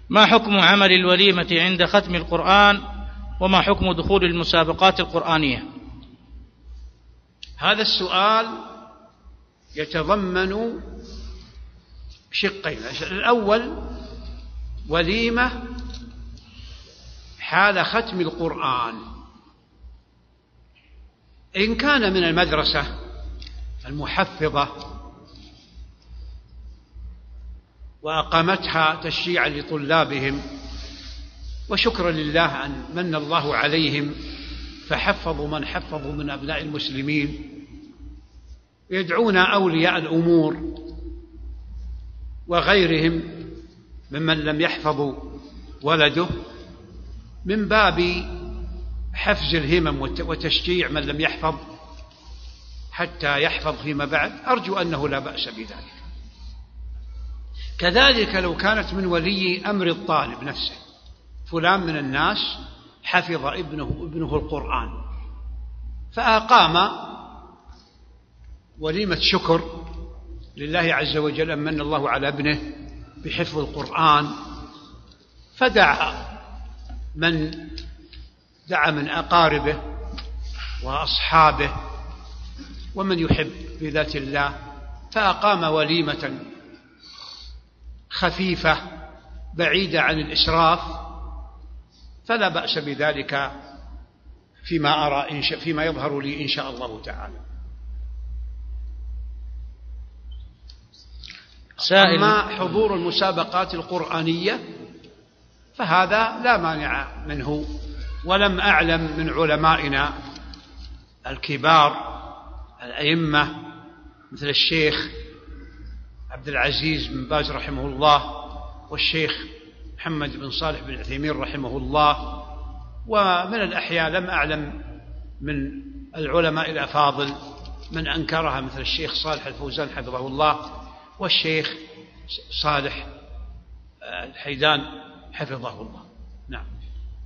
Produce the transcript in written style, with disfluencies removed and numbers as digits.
ما حكم عمل الوليمة عند ختم القرآن؟ وما حكم دخول المسابقات القرآنية؟ هذا السؤال يتضمن شقين. الأول وليمة حال ختم القرآن، إن كان من المدرسة المحفظة وأقامتها تشجيعا لطلابهم وشكرا لله أن من الله عليهم فحفظوا من حفظوا من أبناء المسلمين، يدعون أولياء الأمور وغيرهم ممن لم يحفظوا ولده من باب حفز الهمم وتشجيع من لم يحفظ حتى يحفظ فيما بعد، أرجو أنه لا بأس بذلك. كذلك لو كانت من ولي أمر الطالب نفسه، فلان من الناس حفظ ابنه القرآن فأقام وليمة شكر لله عز وجل أن من الله على ابنه بحفظ القرآن، فدعا من أقاربه وأصحابه ومن يحب بذات الله، فأقام وليمة خفيفة بعيدة عن الإسراف، فلا بأس بذلك فيما أرى فيما يظهر لي إن شاء الله تعالى. أما حضور المسابقات القرآنية فهذا لا مانع منه، ولم أعلم من علمائنا الكبار الأئمة مثل الشيخ عبد العزيز بن باز رحمه الله والشيخ محمد بن صالح بن عثيمين رحمه الله، ومن الأحياء لم أعلم من العلماء الأفاضل من أنكرها مثل الشيخ صالح الفوزان حفظه الله والشيخ صالح الحيدان حفظه الله.